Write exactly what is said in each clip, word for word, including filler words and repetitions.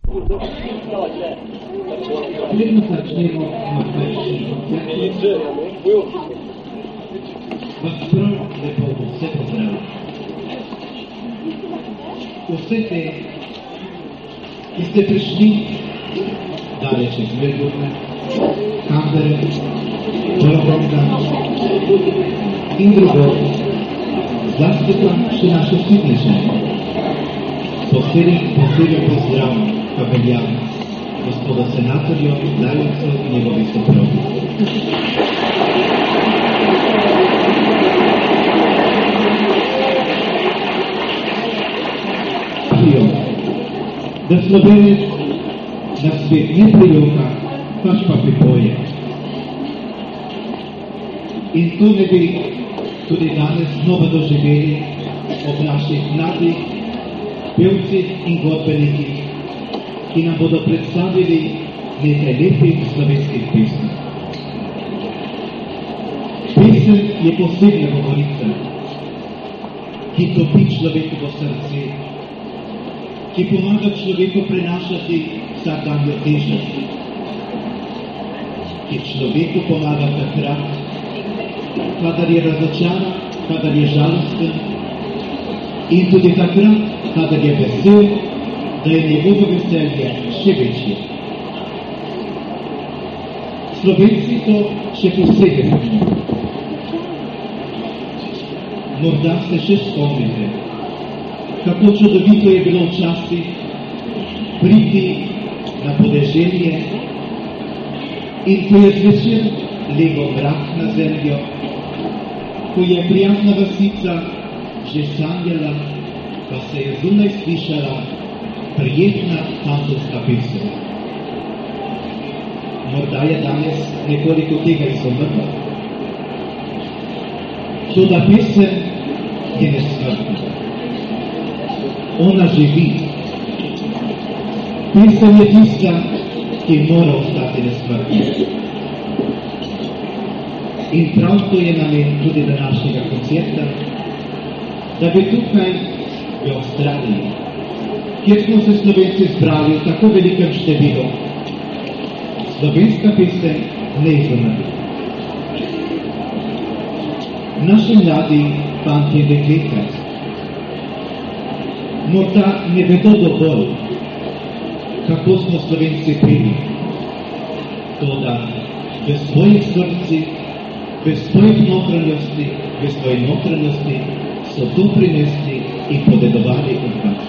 Preden začnemo na prejšnji koncertu, vas prav lepo vse pozdravljam. Vse te, ki ste prišli daleč iz Melbourne, Canberre, Wollongongga in drugod, zlasti pa še naše Sydneyše. Posebej, posebej pozdrav pa velja gospoda senatorja Lyonsu in njegovi soprogi. Da Slovenec na svet ne prijoka, pač pa pripoje. In to ne bi tudi danes znova doživeli ob naših mladih pevcih in godbenikih, ki nam bodo predstavili nekaj lepih slovenskih pesmi. Pesem je posebna govorica, ki topi človekovo srce, ki pomaga človeku prenašati vsakdanjo težo, ki človeku pomaga takrat, kadar je razočaran, kadar je žalosten in tudi takrat, kadar je vesel, da je njegovo veselje še večje. Slovenci to še posebej pomenijo. Morda se še spomnite, kako čudovito je bilo včasih priti na podeželje in ko je zvečer legel mrak na zemljo, ko je prijazna vasica že sanjala, pa se je zunaj slišala prijetna fantovska pesem. Morda je danes nekoliko tega izumrlo. Toda pesem je nesmrtna. Ona živi. Pesem je tista, ki mora ostati nesmrtna. In prav to je namen tudi današnjega koncerta, da bi tukaj v Avstraliji, kjer smo se Slovenci zbrali v tako velikem številu, slovenska pesem ne izumrla. Naši mladi fantje in dekleta morda ne vedo dovolj, kako smo Slovenci peli, toda v svojih srcih, v svojih notranjosti, v svoji notranjosti so to prinesli in podedovali od nas.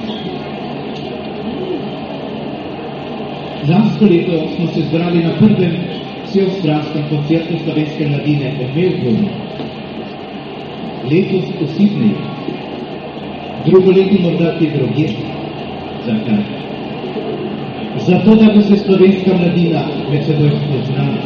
Lansko leto smo se zbrali na prvem vseaustralskem koncertu slovenske mladine v Melbourne, letos v Sydneyju, drugo leto morda kje drugje. Zakaj? Zato, da bi se slovenska mladina med seboj spoznala.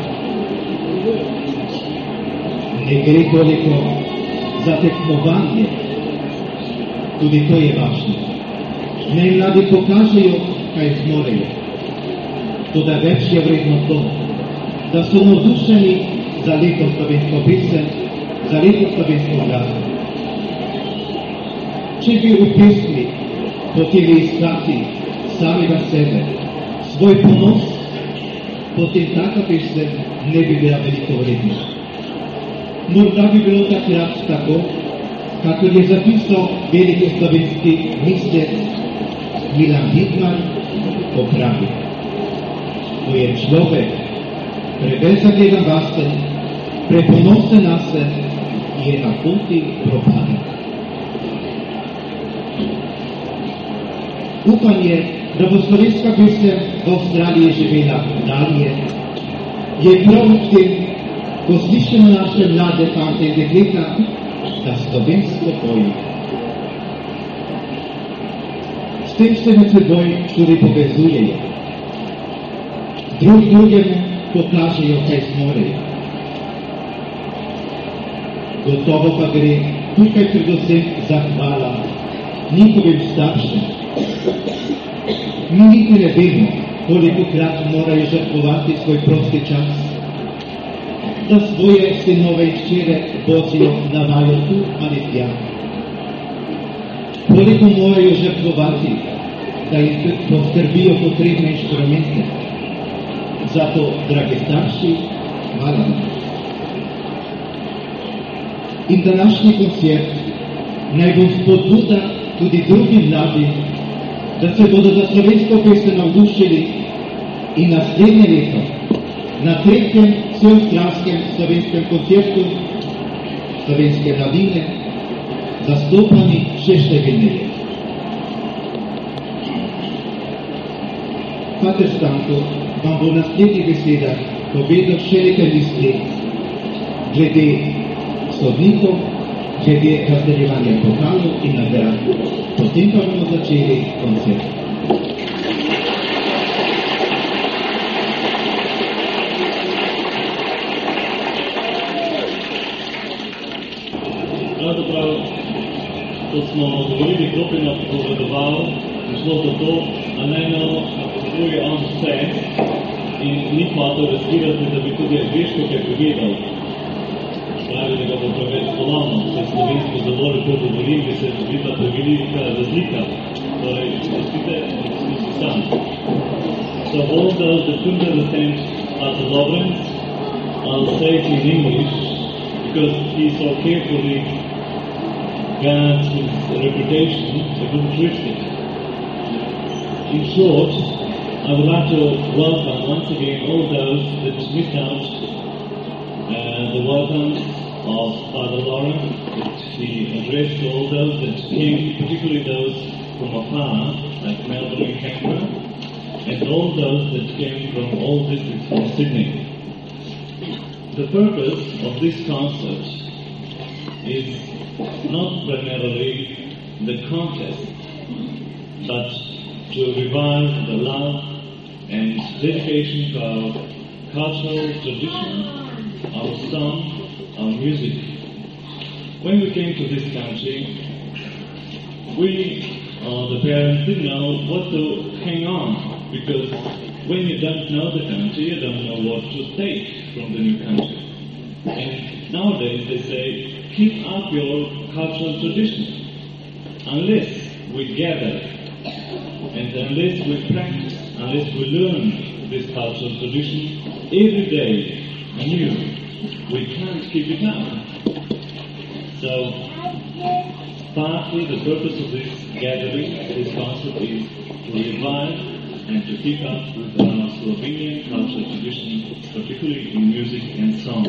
Ne gre toliko za tekmovanje, tudi to je važno. Naj mladi pokažejo, kaj zmorejo. Toda več je vredno to, da so navdušeni za lepo slovensko pesem, za lepo slovensko glasbo. Če bi v pesmi hoteli iskati samega sebe, svoj ponos, potem taka pesem ne bi bila veliko vredna. Morda bi bilo takrat tako, kakor je zapisal veliki slovenski mislec Milan Vidmar, popravi. Ko je človek preveč zagledan vase, preponosen nase, je na poti propada. Upanje, da bo slovenska pesem v Avstraliji živela dalje, je prav v tem, ko slišimo naše mlade fante in dekleta, da slovensko pojo. S tem se med seboj tudi povezujejo. Drug drugemu pokažejo, kaj zmorejo. Gotovo pa gre tukaj predvsem zahvala njihovim staršem. Mi niti ne vemo, kolikokrat morajo žrtvovati svoj prosti čas, da svoje sinove in hčere vozijo na vajo tu ali tja. Koliko morajo žrtvovati, da im poskrbijo potrebne inštrumente. Zato, dragi starši, hvala vam. In današnji koncert naj bo spodbuda tudi drugim mladim, da se bodo za slovensko pesem navdušili in naslednje leto na tretjem vseaustralskem slovenskem koncertu Slovenske mladine zastopani še številneje. Pater Stanko vam bo v naslednjih besedah povedal še nekaj misli glede sodnikov, glede razdeljevanja pokalov in nagrad. Potem pa bomo začeli koncert. Pravzaprav, ko smo govorili Klopina povedoval, je šlo za to, a najno potrebuje on vse in ni hotel razkrivati, da bi tudi angliško kaj povedal. Pravi, da ga bo preveč polavno, se slovensko zelo lepo govorim, bi se videla prevelika razlika. Torej, spustite, smo si sam. So all those that couldn't understand Pater Lawrence, I'll say it in English, because he so carefully guards his reputation, he couldn't twist it. In short, I would like to welcome once again all those that missed out uh, the welcomes of Father Lawrence, that he addressed to all those that came, particularly those from afar, like Melbourne and Canberra, and all those that came from all districts from Sydney. The purpose of this concert is not primarily the contest, but to revive the love and dedication to our cultural tradition, our song, our music. When we came to this country, we, uh, the parents, didn't know what to hang on, because when you don't know the country, you don't know what to take from the new country. And nowadays they say, keep up your cultural tradition. Unless we gather, and unless we practice, unless we learn this cultural tradition every day anew, we can't keep it up. So, partly the purpose of this gathering, this concert, is to revive and to keep up with our Slovenian cultural tradition, particularly in music and song.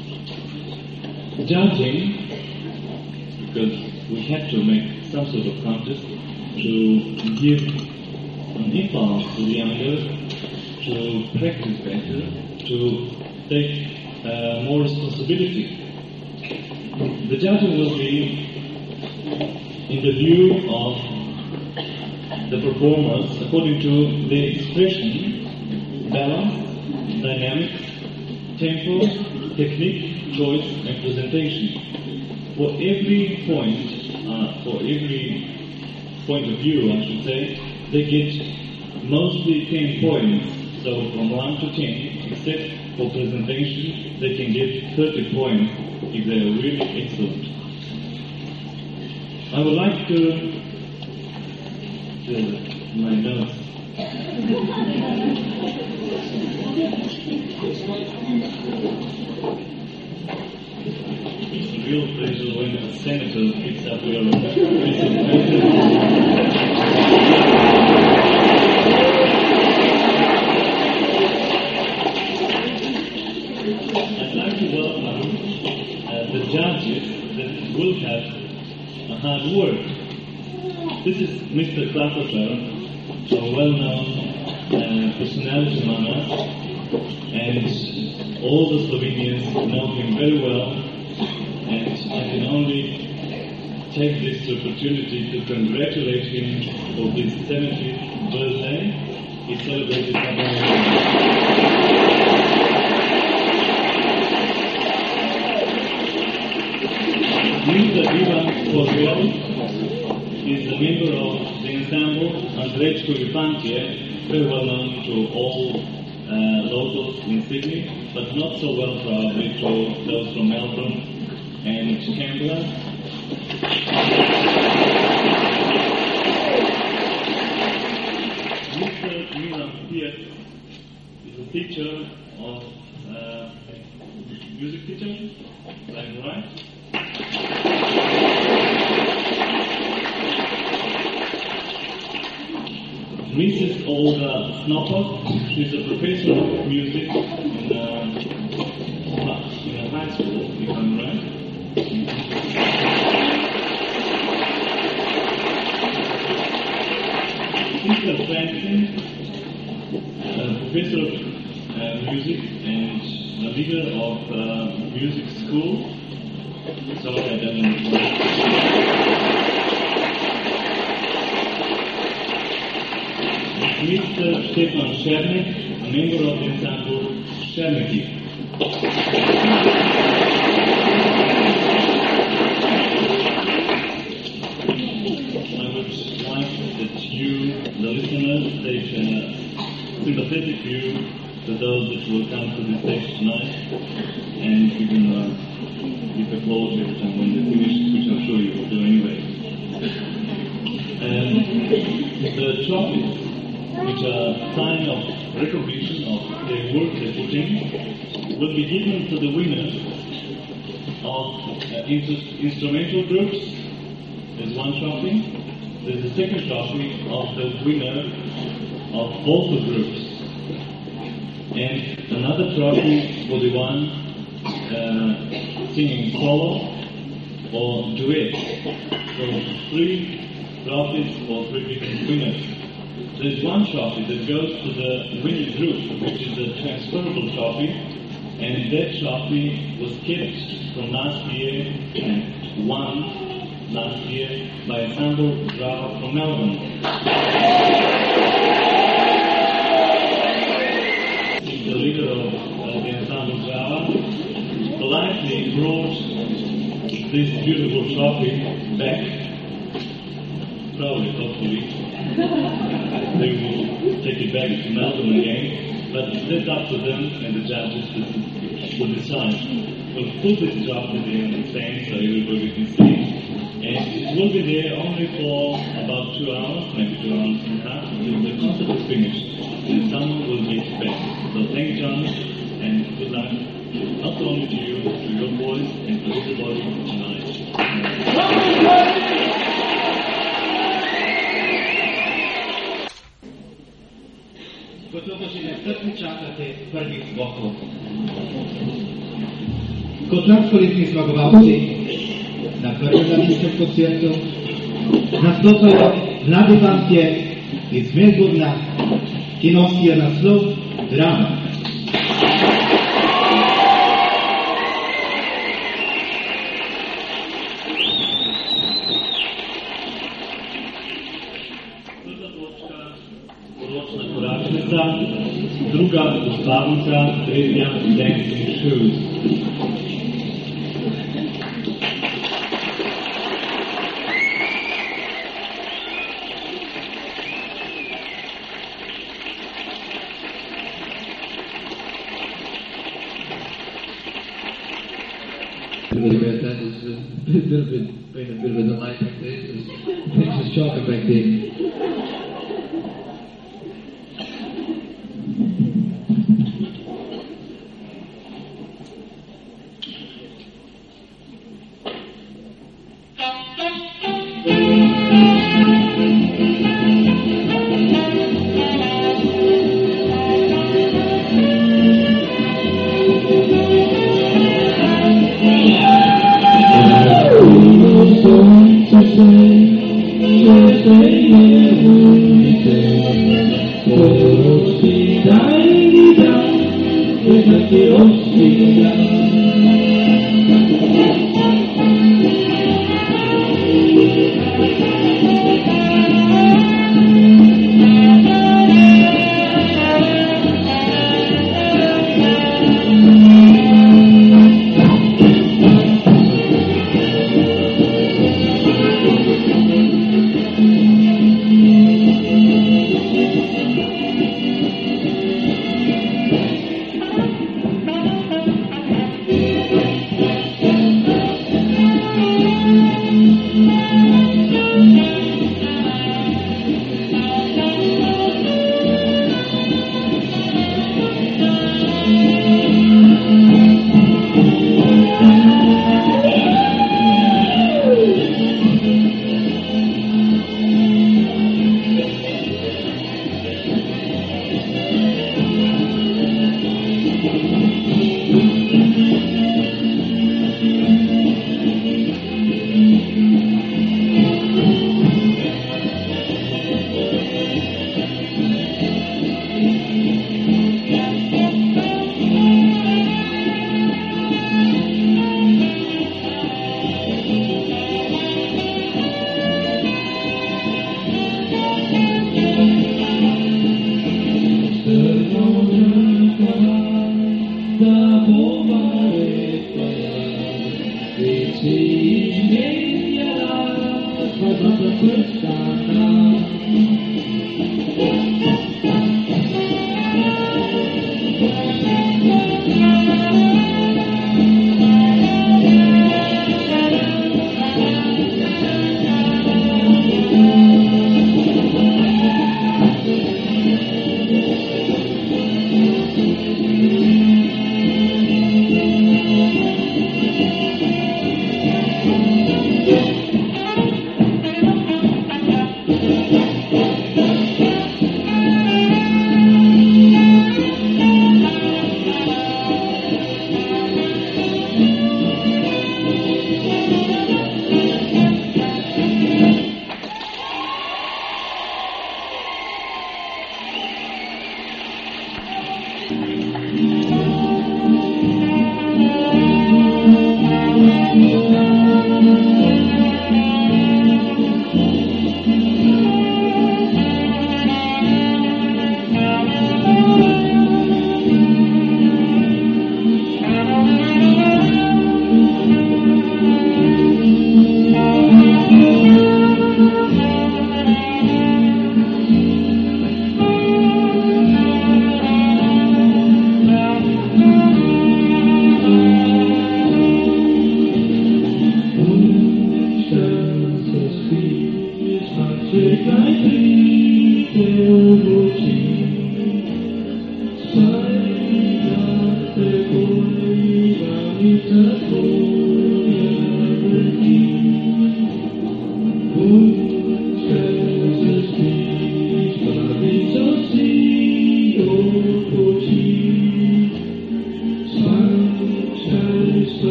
Judging, because we had to make some sort of contest to give an impulse to the younger, to practice better, to take uh, more responsibility. The judging will be in the view of the performers according to the expression, balance, dynamics, tempo, technique, choice and presentation. For every point, uh, for every point of view, I should say, they get mostly ten points. So from one to ten, except for presentation, they can get thirty points if they are really excellent. I would like to, to my notes. It's a real pleasure when a senator picks up your presentation. I'd like to welcome uh, the judges that will have a hard work. This is Mister Klapperter, a well-known uh, personality among us, and all the Slovenians know him very well, and I can only take this opportunity to congratulate him for his seventieth birthday. He celebrated February. Mister Ivan Kozlov is a member of the ensemble Andrejko Vipantje, very well known to all uh, locals in Sydney, but not so well probably to those from Melbourne and Canberra. Imran here is a teacher of uh, music teacher, like right? Missus Olga Snopov, she's a professor of music in, uh, in a high school, if I'm right. Mister Franklin, uh, professor of uh, music and a leader of uh, music school. Sorry, I don't know. Mister Stefan Chernik, a member of the ensemble Cherniki. I would like that you, the listeners, take a sympathetic view to those that will come to the stage tonight, and you can uh, give applause every time when they finish, which I'm sure you will do anyway. And the trophies, which are a sign of recognition of the work they put in, will be given to the winners of uh, inter- instrumental groups. There's one trophy. There's a second trophy of the winner of vocal groups. And another trophy for the one uh, singing solo or duet. So three trophies for three different winners. There's one trophy that goes to the winning group, which is a transferable trophy, and that trophy was kept from last year and won last year by Ensemble Java from Melbourne. The leader of uh, the Ensemble Java politely brought this beautiful trophy back, probably, hopefully. They will take it back to Melbourne again, but that's up to them and the judges to, to decide. We'll put this trophy there on the stand so everybody can see it. And it will be there only for about two hours, maybe two hours and a half, until the concert is finished. And someone will get it back. So thank John, and good luck, not only to you, to your boys, and to everybody tonight. Gotovo že nestrpne čakate prvih zvokov. Kot nadkoletni zmagovalci na prvem mladinskem koncertu nastopajo mladi fantje iz Melbourna, ki nosijo naslov Drama. Druga uspavnica, tretja Dancing Shoes. Really great. That is a little bit, been a bit of a delay back there. Things was shocking back then.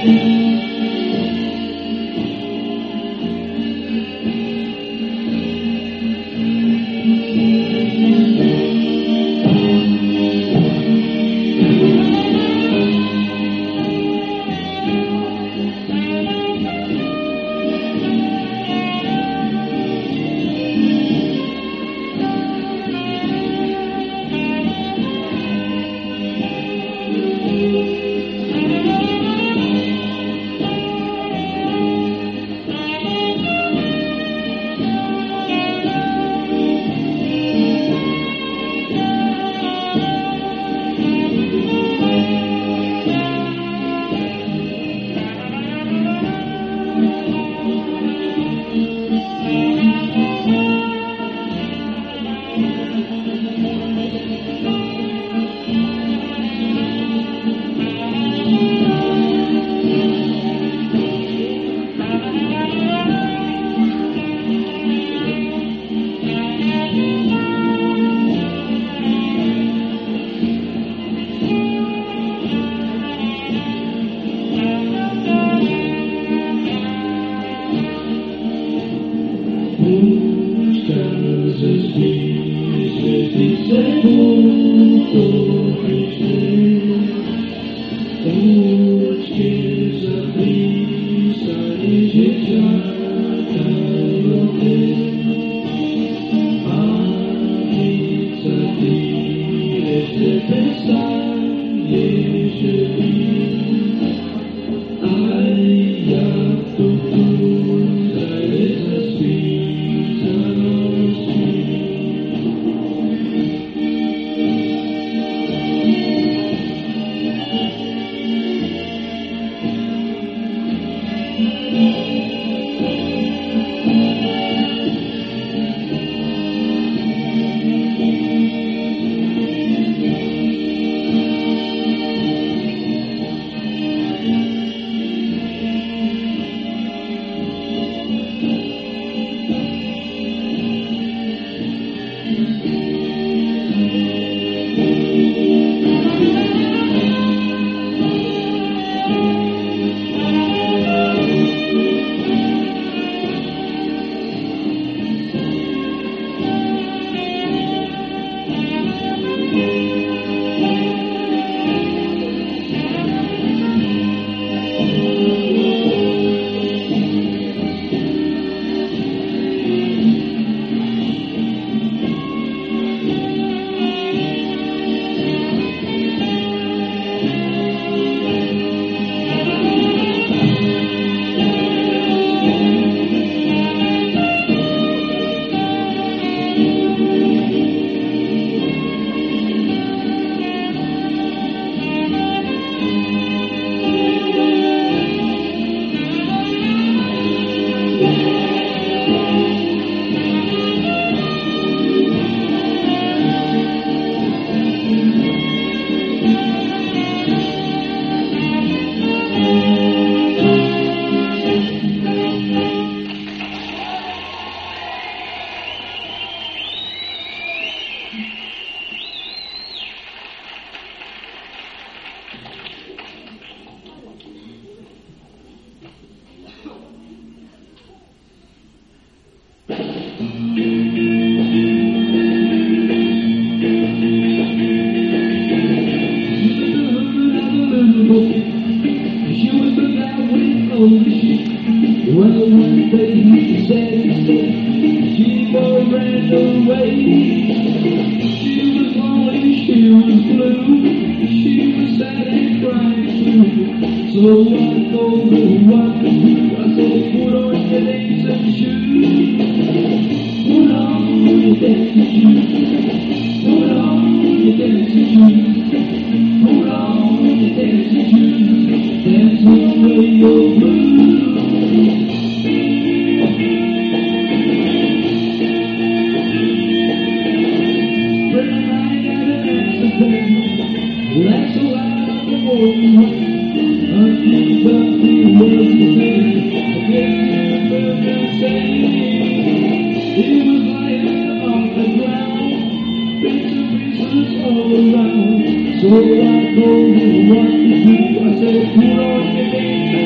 So I told him what to do. I said, put on your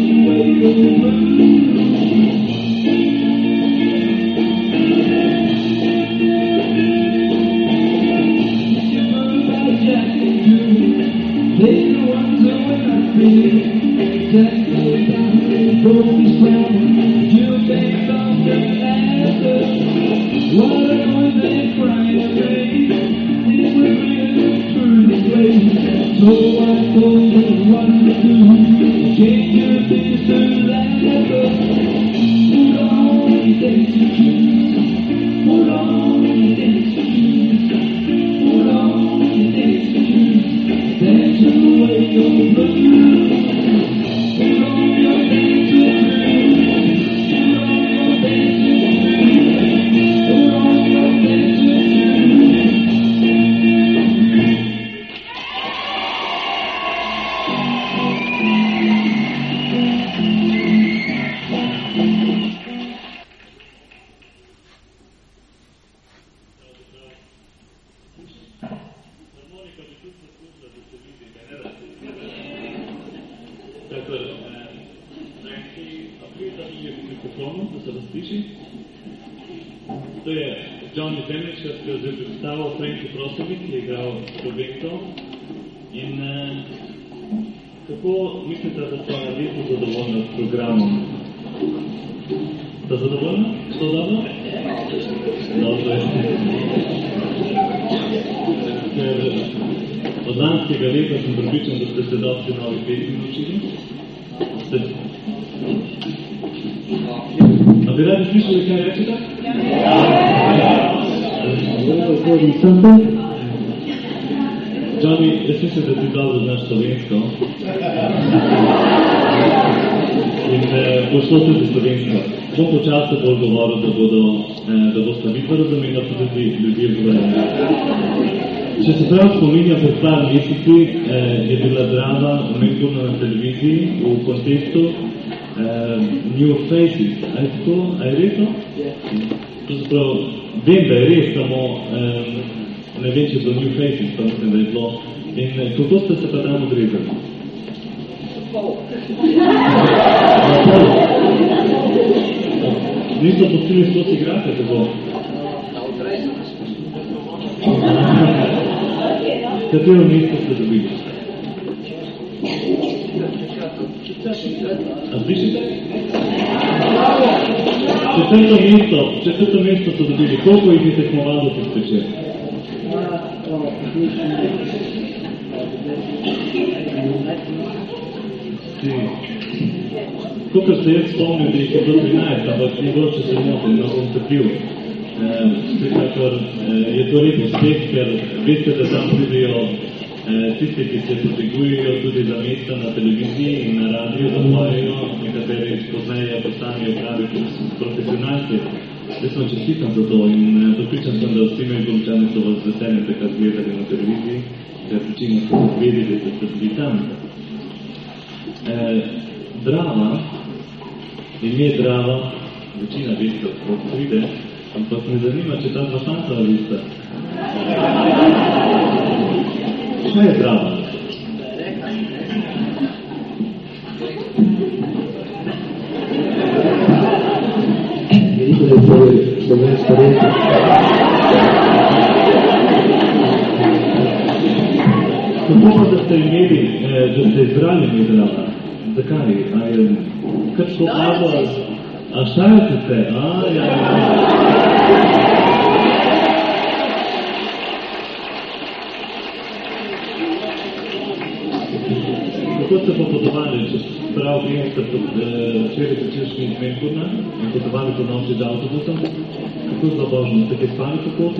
Johnny, jaz mislim, da ti dobro znaš slovensko. In eh, bo šlo tudi slovensko. Bom počasno bolj govoril, da bodo, eh, da boste vidno razumeli, pa tudi ljudje zgledali. Če se prav spominjam, pred par meseci eh, je bila Drava Menkurna na televiziji v kontekstu eh, New Faces. A je tako? A je res to? To se prav, vem, da je res, samo eh, ne vem, če so New Faces, pa mislim, da je bilo. In eh, kako ste se pa tam odrezali? Na pol. Niso postili skozi igrate, tako? Katero mesto ste dobili? A slišite? Četrto mesto, četrto mesto so dobili. Koliko jih je tekmovalo po večer? Kakor se jaz spomnil, da jih je bilo trinajst, ampak ni bilo, če se motim, no bom trpil. Vsekakor je to lep uspeh, ker veste, da tam pridejo tisti, ki se potegujejo tudi za mesta na televiziji in na radiju, da pojejo, nekateri pozneje postanejo pravi profesionalci. Jaz sem čestitam za to in pripričan sem, da vsi Melbournčani so vas z veseljem takrat gledali na televiziji, ker večino ste vedeli, da ste bili tam. Drava, ime Drava, večina veste, kako pride, ampak me zanima, če ta dva fanta veste. Kaj je Drava? Veliko je to slovensko reči. Kako pa, da ste imeli, da ste izbrali ime Drava? Zakaj? A je kar šlo abo? A šajate se? A, ja, ja. Kako ste pa potovali, če prav vem, ste včeraj začeški iz Melbourna in potovali po noči z avtobusom? Kako je bilo božno? Ste kaj spali po poti?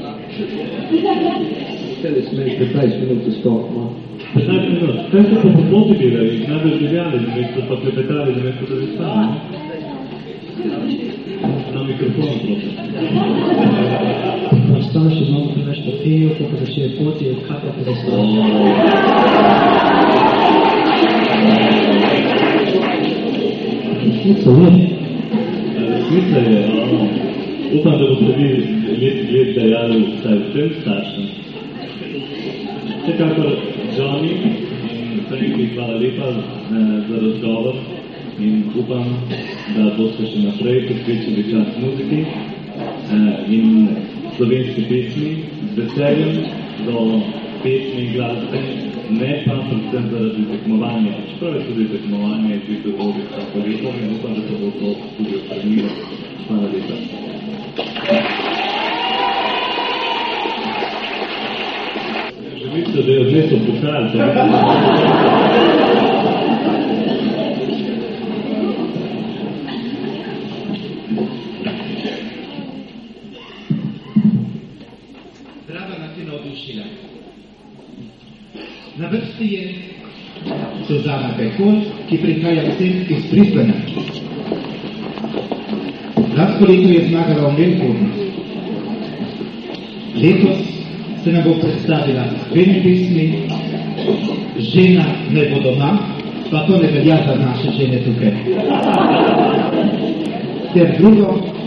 Hteli smo imeli petnajst minut do sto. petnajst minut. Kaj ste pa po poti delali? Najbolj življali, da ste pa klepetali, da ste tudi spali? Na mikrofon, prosim. Starši malo preveč popijo, ko pa začejo poti, kaj pa zastavi. Resnica je. Resnica je, ono. Upam, da boste vi let, let dejali vsaj vsem staršem. Vsekakor, Johnny in Frankie, hvala lepa eh, za razgovor. in upam, da boste še naprej posvečili čas muziki in slovenski pesmi z veseljem do pesmi in glasbe, ne pa predvsem zaradi tekmovanja. Čeprav je tudi tekmovanje, ki se vodi vsako leto in upam, da se bo to tudi ohranilo. Hvala lepa. Želite, da je odnesel pokal, Na vrsti je Suzana Pekol, ki prihaja vsem iz Brisbana. Lansko leto je zmagala v Melbournu. Letos se nam bo predstavila s dvemi pesmi Žena ne bo doma, pa to ne velja za naše žene tukaj. Ter drugo